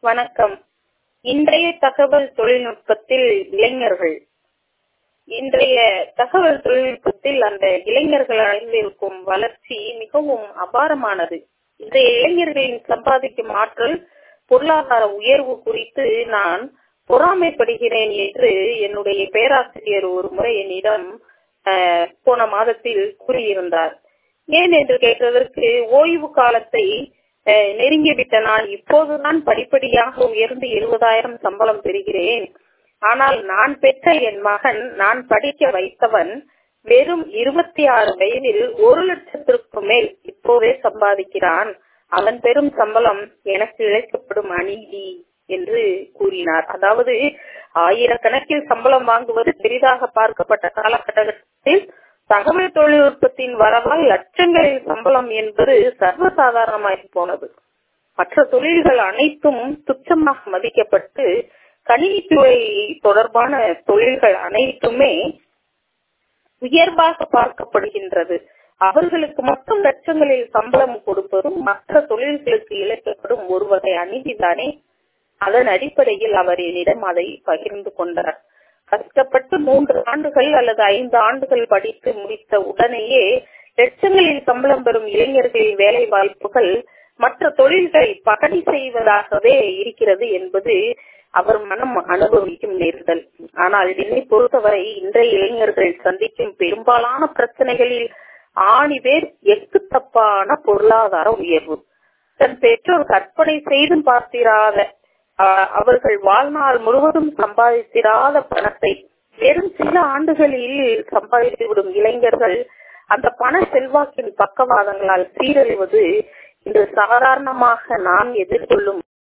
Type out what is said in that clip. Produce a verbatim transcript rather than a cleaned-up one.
வணக்கம். இன்றைய தகவல் தொழில்நுட்பத்தில் இளைஞர்கள் இன்றைய தகவல் தொழில்நுட்பத்தில் அந்த இளைஞர்கள் அடைந்திருக்கும் வளர்ச்சி மிகவும் அபாரமானது. இன்றைய இளைஞர்களின் சம்பாதிக்கும் ஆற்றல், பொருளாதார உயர்வு குறித்து நான் பொறாமைப்படுகிறேன் என்று என்னுடைய பேராசிரியர் ஒரு முறை என்னிடம் போன மாதத்தில் கூறியிருந்தார். ஏன் என்று கேட்டதற்கு, ஓய்வு காலத்தை நெருங்கிவிட்ட நான் இப்போதுதான் படிப்படியாக உயர்ந்து இருபதாயிரம் சம்பளம் பெறுகிறேன். ஆனால் நான் பெற்ற என் மகன், நான் படிக்க வைத்தவன் வெறும் இருபத்தி ஆறு வயதில் ஒரு லட்சத்திற்கு மேல் இப்போதே சம்பாதிக்கிறான். அவன் பெறும் சம்பளம் எனக்கு இழைக்கப்படும் அநீதி என்று கூறினார். அதாவது ஆயிரக்கணக்கில் சம்பளம் வாங்குவது பெரிதாக பார்க்கப்பட்ட காலகட்டத்தில் தகவல் தொழில்நுட்பத்தின் வரவால் லட்சங்களில் சம்பளம் என்பது சர்வசாதாரணமாகி போனது. மற்ற தொழில்கள் அனைத்தும் துச்சமாக மதிக்கப்பட்டு கணினித்துறை தொடர்பான தொழில்கள் அனைத்துமே உயர்வாக பார்க்கப்படுகின்றது. அவர்களுக்கு மட்டும் லட்சங்களில் சம்பளம் கொடுப்பதும் மற்ற தொழில்களுக்கு இழைக்கப்படும் ஒரு வகை அநீதிதானே. அதன் அடிப்படையில் அவர் என்னிடம் அதை பகிர்ந்து கொண்டார். கஷ்டப்பட்டு மூன்று ஆண்டுகள் அல்லது ஐந்து ஆண்டுகள் படித்து முடித்த உடனேயே லட்சங்களில் சம்பளம் பெறும் இளைஞர்களின் வேலை வாய்ப்புகள் மற்ற தொழில்களை பகடி செய்வதாகவே இருக்கிறது என்பது அவர் மனம் அனுபவிக்கும் நேர்தல். ஆனால் என்னை பொறுத்தவரை இன்றைய இளைஞர்கள் சந்திக்கும் பெரும்பாலான பிரச்சனைகளில் ஆணிவேர் எக்கு தப்பான பொருளாதார உயர்வு. தன் பெற்றோர் கற்பனை செய்தும் பார்த்திராத, அவர்கள் வாழ்நாள் முழுவதும் சம்பாதித்திராத பணத்தை வெறும் சில ஆண்டுகளில் சம்பாதித்து விடும் இளைஞர்கள் அந்த பண செல்வாக்கின் பக்கவாதங்களால் சீரழிவது இன்று சாதாரணமாக நாம் எதிர்கொள்ளும்